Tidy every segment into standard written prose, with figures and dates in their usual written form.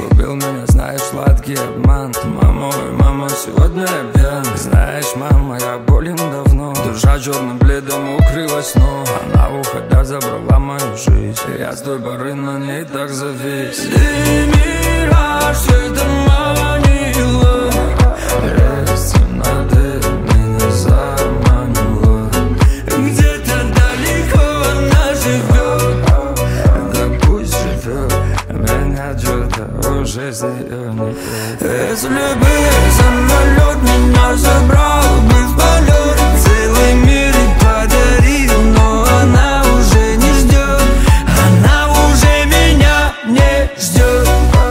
Убил меня, знаешь, сладкий обман. Мама, ой, мама, сегодня я пьян. Знаешь, мама, я болен давно. Душа черным бледом укрылась, но она, уходя, забрала мою жизнь. Я с той поры на ней так завис. Ты мираж, это манила. Лестно ты меня заманила. Где-то далеко она живет. Да пусть живет. Меня что-то уже с нее не прет. Если бы самолет меня забрал бы в полет, целый мир и подарил, но она уже не ждет. Она уже меня не ждет.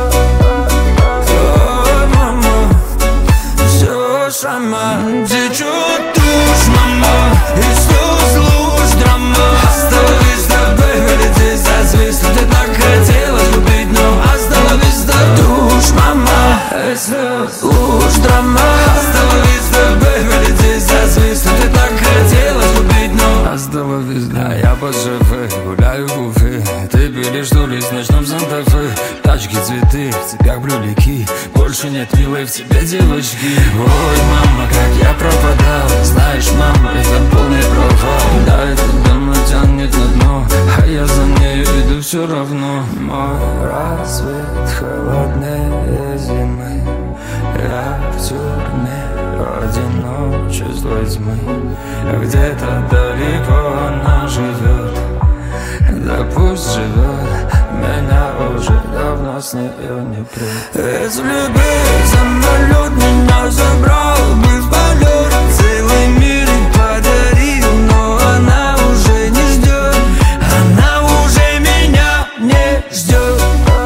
О, мама, все сама течет тушь, мама, и слез луж драма. Оставались с тобой, вылети за звезд. Ты так хотела любить, но осталась с тобой душ, мама, и слез луж драма. Оставались с тобой, вылети за звезд. Ты так хотела любить, но осталась, да. Я под ЖВ, гуляю в Уфе. Ты пилишь тули с ночном Санта-Фе. Тачки, цветы, в цепях брюлики. Больше нет милой в тебе девочки. Ой, мама, как я пропадал. Знаешь, мама, это полный провал. Да, это давно тянет на дно, а я за нею иду все равно. Мой рассвет холодные зимы. Я в тюрьме одиночества тьмы. Где-то далеко она живет. Да пусть живет. Меня уже давно с нее не прет. Если бы самолет меня забрал бы в полет, целый мир и подарил, но она уже не ждет. Она уже меня не ждет.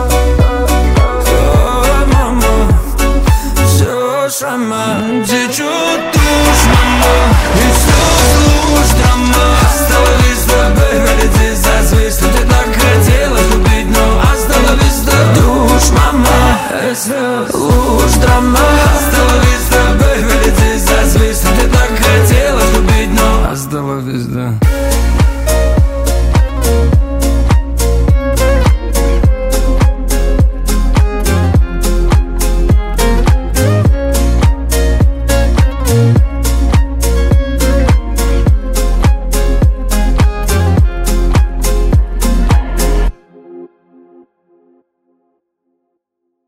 О, мама, все сама течет тушь, мама, и слез луж драма. Оставались с тобой, вылети за звезд. Ты так хотела любить, но осталась с тобой душ, мама, и слез луж драма. Оставались с тобой, вылети за звезд. Ты так хотела любить, но осталась, да.